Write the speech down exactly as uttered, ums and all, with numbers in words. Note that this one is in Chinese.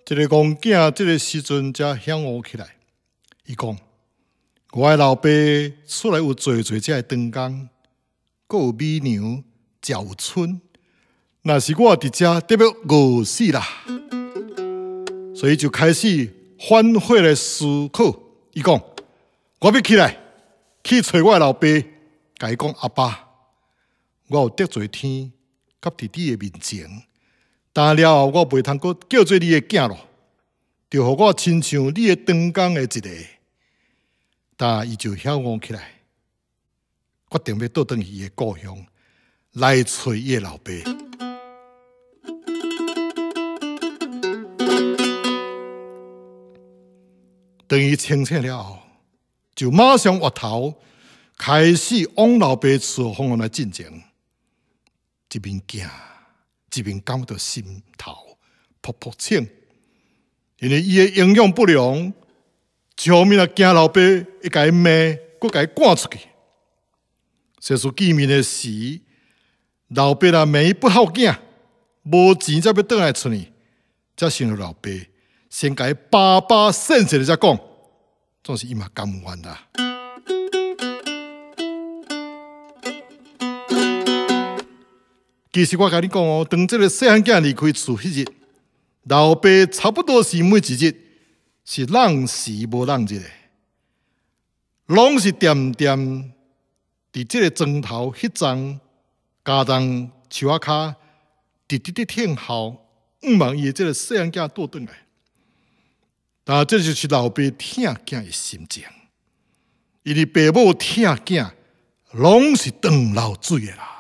这个公囝这个时阵才响悟起来。伊讲：我的老爸出来有做做这灯工，阁有米娘，才有春。若是我伫遮，得要饿死啦！所以就开始反悔来思考。伊讲：我要起来，去找我的老爸，甲伊讲：阿爸，我有得罪天，甲弟弟的面前。但了后，我袂通阁叫做你的囝咯，就互我亲像你的长工的一个。但伊就晓悟起来，决定要倒转去伊的故乡，来找伊的老爸。等伊清醒了后，就马上回头，开始往老爸厝方向来进前，一面行。一面感到心头噗噗痛，因为伊的营养不良，后面啊惊老爸会甲伊骂，阁甲伊赶出去。实属见面的时，老爸啊骂伊不孝囝，无钱才要倒来厝里，才想到老爸，先甲伊巴巴sensen的才讲，总是伊嘛甘愿啦。其实我甲你讲哦，当这个细汉囝离开厝迄日，老爸差不多是每一日是浪时无浪日的，拢是点点伫这个床头迄张家当树仔骹，直直直听候，毋望伊的这个细汉囝倒转来。但这就是老爸疼囝的心情，因为爸母疼囝，拢是断流水的啦。